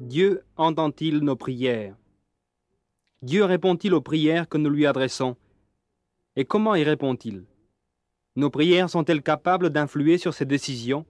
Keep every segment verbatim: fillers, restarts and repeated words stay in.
Dieu entend-il nos prières? Dieu répond-il aux prières que nous lui adressons? Et comment y répond-il? Nos prières sont-elles capables d'influer sur ses décisions?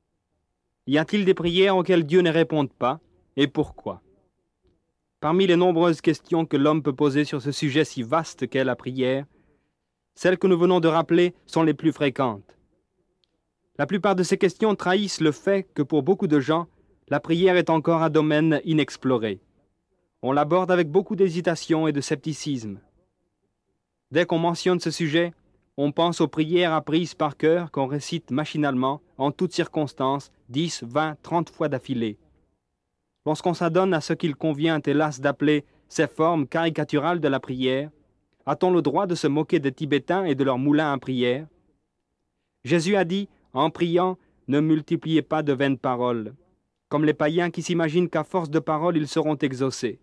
Y a-t-il des prières auxquelles Dieu ne réponde pas? Et pourquoi? Parmi les nombreuses questions que l'homme peut poser sur ce sujet si vaste qu'est la prière, celles que nous venons de rappeler sont les plus fréquentes. La plupart de ces questions trahissent le fait que pour beaucoup de gens, la prière est encore un domaine inexploré. On l'aborde avec beaucoup d'hésitation et de scepticisme. Dès qu'on mentionne ce sujet, on pense aux prières apprises par cœur qu'on récite machinalement, en toutes circonstances, dix, vingt, trente fois d'affilée. Lorsqu'on s'adonne à ce qu'il convient, hélas, d'appeler ces formes caricaturales de la prière, a-t-on le droit de se moquer des Tibétains et de leurs moulins à prière? Jésus a dit, en priant, ne multipliez pas de vaines paroles, comme les païens qui s'imaginent qu'à force de paroles ils seront exaucés.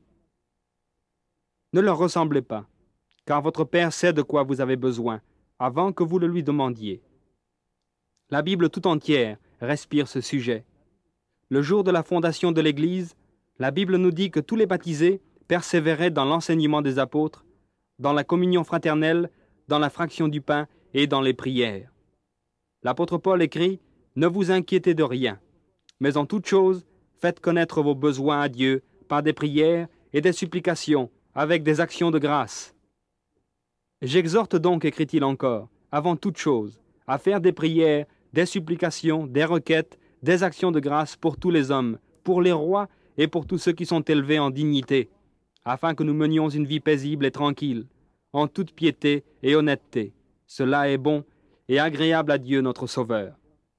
Ne leur ressemblez pas, car votre Père sait de quoi vous avez besoin, avant que vous le lui demandiez. La Bible tout entière respire ce sujet. Le jour de la fondation de l'Église, la Bible nous dit que tous les baptisés persévéraient dans l'enseignement des apôtres, dans la communion fraternelle, dans la fraction du pain et dans les prières. L'apôtre Paul écrit « Ne vous inquiétez de rien, mais en toute chose, faites connaître vos besoins à Dieu par des prières et des supplications, avec des actions de grâce. » J'exhorte donc, écrit-il encore, avant toute chose, à faire des prières, des supplications, des requêtes, des actions de grâce pour tous les hommes, pour les rois et pour tous ceux qui sont élevés en dignité, afin que nous menions une vie paisible et tranquille, en toute piété et honnêteté. Cela est bon et agréable à Dieu notre Sauveur.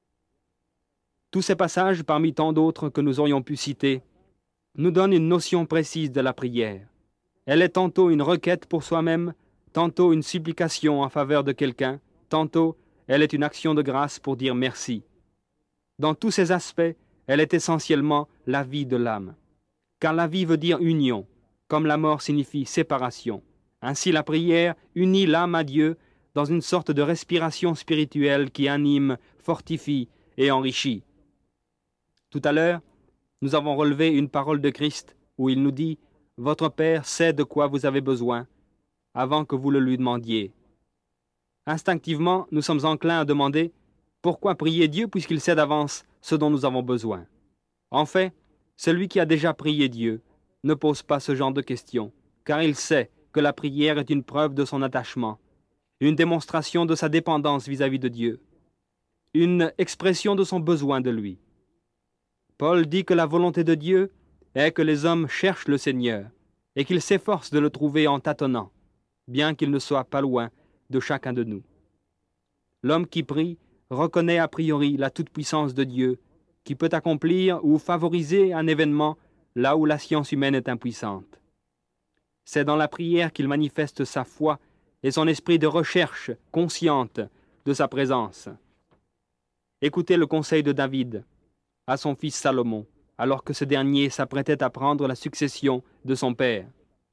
Tous ces passages, parmi tant d'autres que nous aurions pu citer, nous donnent une notion précise de la prière. Elle est tantôt une requête pour soi-même, tantôt une supplication en faveur de quelqu'un, tantôt elle est une action de grâce pour dire merci. Dans tous ces aspects, elle est essentiellement la vie de l'âme. Car la vie veut dire union, comme la mort signifie séparation. Ainsi la prière unit l'âme à Dieu dans une sorte de respiration spirituelle qui anime, fortifie et enrichit. Tout à l'heure, nous avons relevé une parole de Christ où il nous dit « Votre Père sait de quoi vous avez besoin avant que vous le lui demandiez. » Instinctivement, nous sommes enclins à demander « Pourquoi prier Dieu puisqu'il sait d'avance ce dont nous avons besoin ?» En fait, celui qui a déjà prié Dieu ne pose pas ce genre de questions, car il sait que la prière est une preuve de son attachement, une démonstration de sa dépendance vis-à-vis de Dieu, une expression de son besoin de lui. Paul dit que la volonté de Dieu est que les hommes cherchent le Seigneur et qu'ils s'efforcent de le trouver en tâtonnant, bien qu'il ne soit pas loin de chacun de nous. L'homme qui prie reconnaît a priori la toute-puissance de Dieu qui peut accomplir ou favoriser un événement là où la science humaine est impuissante. C'est dans la prière qu'il manifeste sa foi et son esprit de recherche consciente de sa présence. Écoutez le conseil de David à son fils Salomon, alors que ce dernier s'apprêtait à prendre la succession de son père.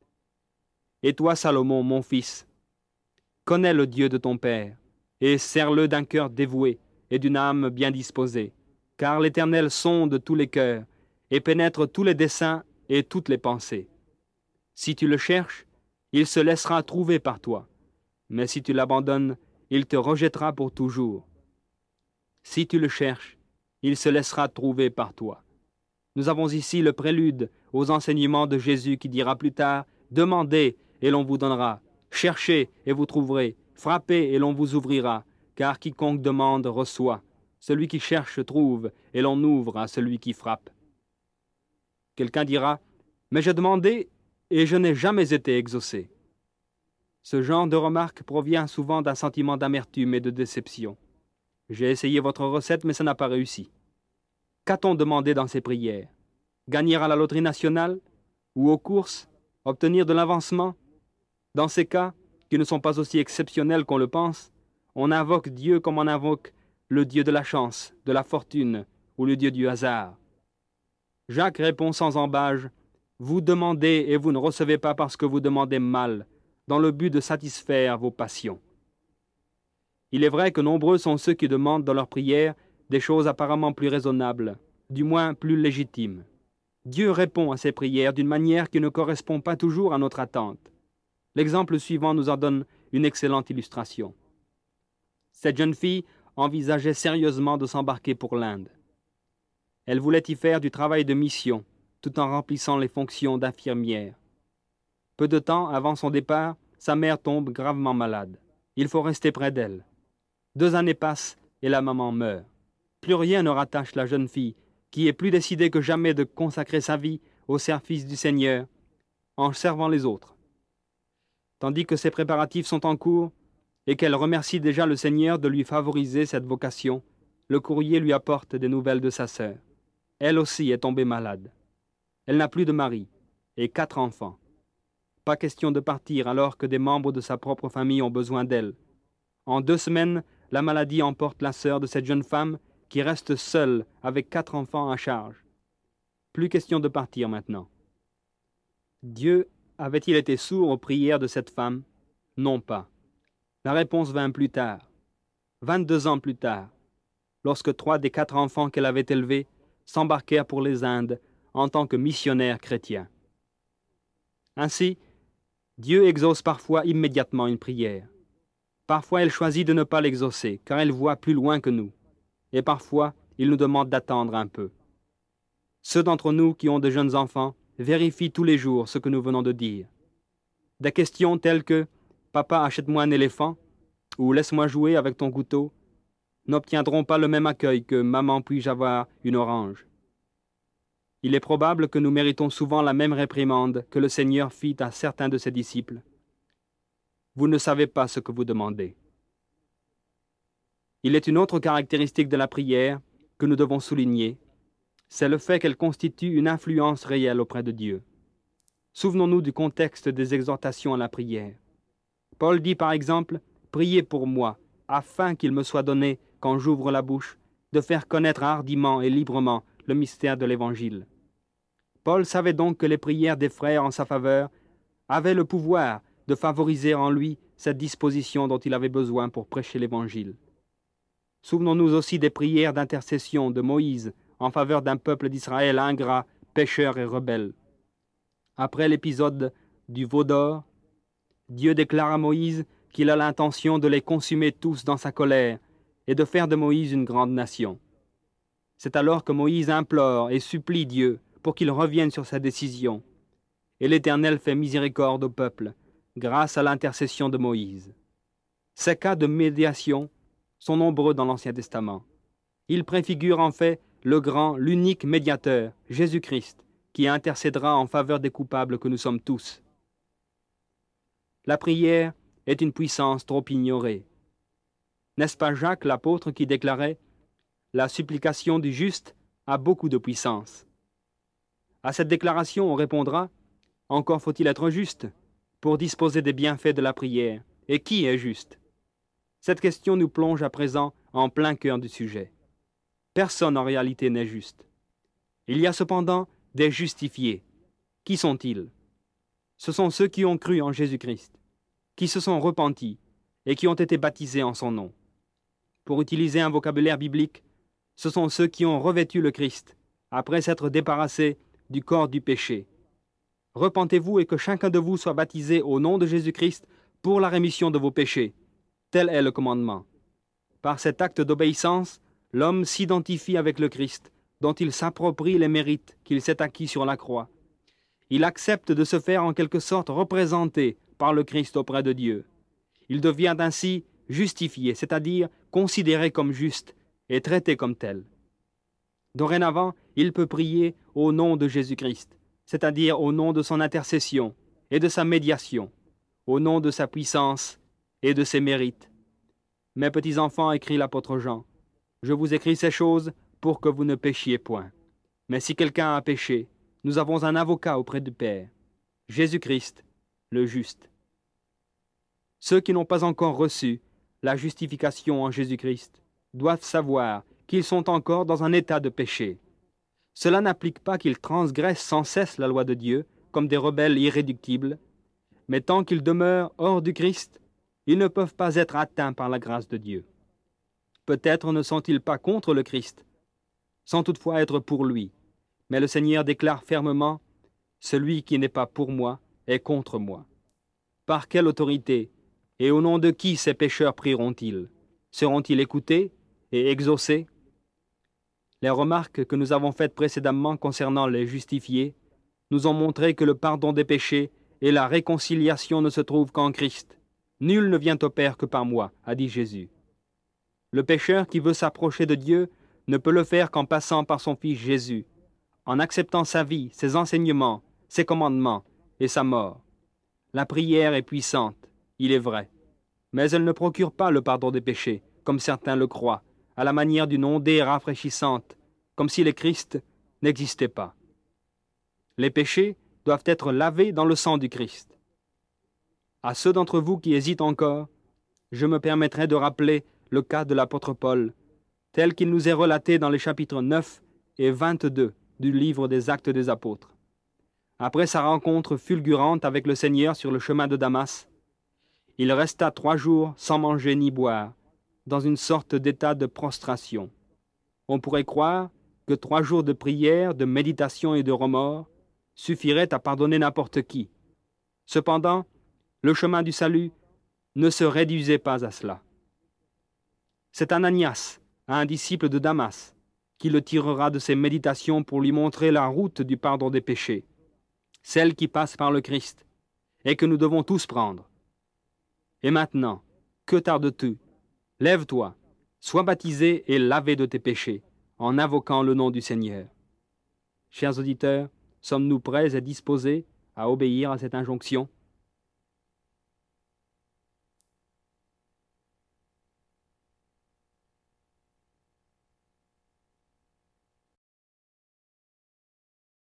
« Et toi, Salomon, mon fils, connais le Dieu de ton père, et sers-le d'un cœur dévoué et d'une âme bien disposée, car l'Éternel sonde tous les cœurs et pénètre tous les desseins et toutes les pensées. Si tu le cherches, il se laissera trouver par toi, mais si tu l'abandonnes, il te rejettera pour toujours. Si tu le cherches, il se laissera trouver par toi. » Nous avons ici le prélude aux enseignements de Jésus qui dira plus tard « Demandez et l'on vous donnera, cherchez et vous trouverez, frappez et l'on vous ouvrira, car quiconque demande reçoit, celui qui cherche trouve et l'on ouvre à celui qui frappe. » Quelqu'un dira « Mais j'ai demandé et je n'ai jamais été exaucé. » Ce genre de remarque provient souvent d'un sentiment d'amertume et de déception. J'ai essayé votre recette, mais ça n'a pas réussi. Qu'a-t-on demandé dans ces prières? Gagner à la loterie nationale? Ou aux courses? Obtenir de l'avancement? Dans ces cas, qui ne sont pas aussi exceptionnels qu'on le pense, on invoque Dieu comme on invoque le Dieu de la chance, de la fortune ou le Dieu du hasard. Jacques répond sans embâge, « Vous demandez et vous ne recevez pas parce que vous demandez mal, dans le but de satisfaire vos passions. » Il est vrai que nombreux sont ceux qui demandent dans leurs prières des choses apparemment plus raisonnables, du moins plus légitimes. Dieu répond à ces prières d'une manière qui ne correspond pas toujours à notre attente. L'exemple suivant nous en donne une excellente illustration. Cette jeune fille envisageait sérieusement de s'embarquer pour l'Inde. Elle voulait y faire du travail de mission, tout en remplissant les fonctions d'infirmière. Peu de temps avant son départ, sa mère tombe gravement malade. Il faut rester près d'elle. Deux années passent et la maman meurt. Plus rien ne rattache la jeune fille, qui est plus décidée que jamais de consacrer sa vie au service du Seigneur, en servant les autres. Tandis que ses préparatifs sont en cours, et qu'elle remercie déjà le Seigneur de lui favoriser cette vocation, le courrier lui apporte des nouvelles de sa sœur. Elle aussi est tombée malade. Elle n'a plus de mari et quatre enfants. Pas question de partir alors que des membres de sa propre famille ont besoin d'elle. En deux semaines, la maladie emporte la sœur de cette jeune femme qui reste seule avec quatre enfants à charge. Plus question de partir maintenant. Dieu avait-il été sourd aux prières de cette femme? Non pas. La réponse vint plus tard, vingt-deux ans plus tard, lorsque trois des quatre enfants qu'elle avait élevés s'embarquèrent pour les Indes en tant que missionnaires chrétiens. Ainsi, Dieu exauce parfois immédiatement une prière. Parfois, il choisit de ne pas l'exaucer, car il voit plus loin que nous. Et parfois, il nous demande d'attendre un peu. Ceux d'entre nous qui ont de jeunes enfants vérifient tous les jours ce que nous venons de dire. Des questions telles que « Papa, achète-moi un éléphant » ou « Laisse-moi jouer avec ton couteau » n'obtiendront pas le même accueil que « Maman, puis-je avoir une orange ?» Il est probable que nous méritons souvent la même réprimande que le Seigneur fit à certains de ses disciples. Vous ne savez pas ce que vous demandez. Il est une autre caractéristique de la prière que nous devons souligner, c'est le fait qu'elle constitue une influence réelle auprès de Dieu. Souvenons-nous du contexte des exhortations à la prière. Paul dit par exemple « Priez pour moi, afin qu'il me soit donné, quand j'ouvre la bouche, de faire connaître hardiment et librement le mystère de l'Évangile. » Paul savait donc que les prières des frères en sa faveur avaient le pouvoir de favoriser en lui cette disposition dont il avait besoin pour prêcher l'Évangile. Souvenons-nous aussi des prières d'intercession de Moïse en faveur d'un peuple d'Israël ingrat, pécheur et rebelle. Après l'épisode du veau d'or, Dieu déclare à Moïse qu'il a l'intention de les consumer tous dans sa colère et de faire de Moïse une grande nation. C'est alors que Moïse implore et supplie Dieu pour qu'il revienne sur sa décision. Et l'Éternel fait miséricorde au peuple, grâce à l'intercession de Moïse. Ces cas de médiation sont nombreux dans l'Ancien Testament. Ils préfigurent en fait le grand, l'unique médiateur, Jésus-Christ, qui intercédera en faveur des coupables que nous sommes tous. La prière est une puissance trop ignorée. N'est-ce pas Jacques l'apôtre qui déclarait « La supplication du juste a beaucoup de puissance ». À cette déclaration, on répondra « Encore faut-il être juste pour disposer des bienfaits de la prière. Et qui est juste ?» Cette question nous plonge à présent en plein cœur du sujet. Personne en réalité n'est juste. Il y a cependant des justifiés. Qui sont-ils? Ce sont ceux qui ont cru en Jésus-Christ, qui se sont repentis et qui ont été baptisés en son nom. Pour utiliser un vocabulaire biblique, ce sont ceux qui ont revêtu le Christ, après s'être débarrassés du corps du péché. Repentez-vous et que chacun de vous soit baptisé au nom de Jésus-Christ pour la rémission de vos péchés. Tel est le commandement. Par cet acte d'obéissance, l'homme s'identifie avec le Christ, dont il s'approprie les mérites qu'il s'est acquis sur la croix. Il accepte de se faire en quelque sorte représenter par le Christ auprès de Dieu. Il devient ainsi justifié, c'est-à-dire considéré comme juste et traité comme tel. Dorénavant, il peut prier au nom de Jésus-Christ, c'est-à-dire au nom de son intercession et de sa médiation, au nom de sa puissance et de ses mérites. Mes petits enfants, écrit l'apôtre Jean, je vous écris ces choses pour que vous ne péchiez point. Mais si quelqu'un a péché, nous avons un avocat auprès du Père, Jésus-Christ, le juste. Ceux qui n'ont pas encore reçu la justification en Jésus-Christ doivent savoir qu'ils sont encore dans un état de péché. Cela n'implique pas qu'ils transgressent sans cesse la loi de Dieu, comme des rebelles irréductibles, mais tant qu'ils demeurent hors du Christ, ils ne peuvent pas être atteints par la grâce de Dieu. Peut-être ne sont-ils pas contre le Christ, sans toutefois être pour lui, Mais le Seigneur déclare fermement, « Celui qui n'est pas pour moi est contre moi. » Par quelle autorité et au nom de qui ces pécheurs prieront-ils? Seront-ils écoutés et exaucés? Les remarques que nous avons faites précédemment concernant les justifiés nous ont montré que le pardon des péchés et la réconciliation ne se trouvent qu'en Christ. Nul ne vient au Père que par moi, a dit Jésus. Le pécheur qui veut s'approcher de Dieu ne peut le faire qu'en passant par son Fils Jésus, en acceptant sa vie, ses enseignements, ses commandements et sa mort. La prière est puissante, il est vrai, mais elle ne procure pas le pardon des péchés, comme certains le croient, à la manière d'une ondée rafraîchissante, comme si le Christ n'existait pas. Les péchés doivent être lavés dans le sang du Christ. À ceux d'entre vous qui hésitent encore, je me permettrai de rappeler le cas de l'apôtre Paul, tel qu'il nous est relaté dans les chapitres neuf et vingt-deux du livre des Actes des Apôtres. Après sa rencontre fulgurante avec le Seigneur sur le chemin de Damas, il resta trois jours sans manger ni boire, dans une sorte d'état de prostration. On pourrait croire que trois jours de prière, de méditation et de remords suffiraient à pardonner n'importe qui. Cependant, le chemin du salut ne se réduisait pas à cela. C'est Ananias, un disciple de Damas, qui le tirera de ses méditations pour lui montrer la route du pardon des péchés, celle qui passe par le Christ, et que nous devons tous prendre. Et maintenant, que tardes-tu? Lève-toi, sois baptisé et lavé de tes péchés, en invoquant le nom du Seigneur. Chers auditeurs, sommes-nous prêts et disposés à obéir à cette injonction?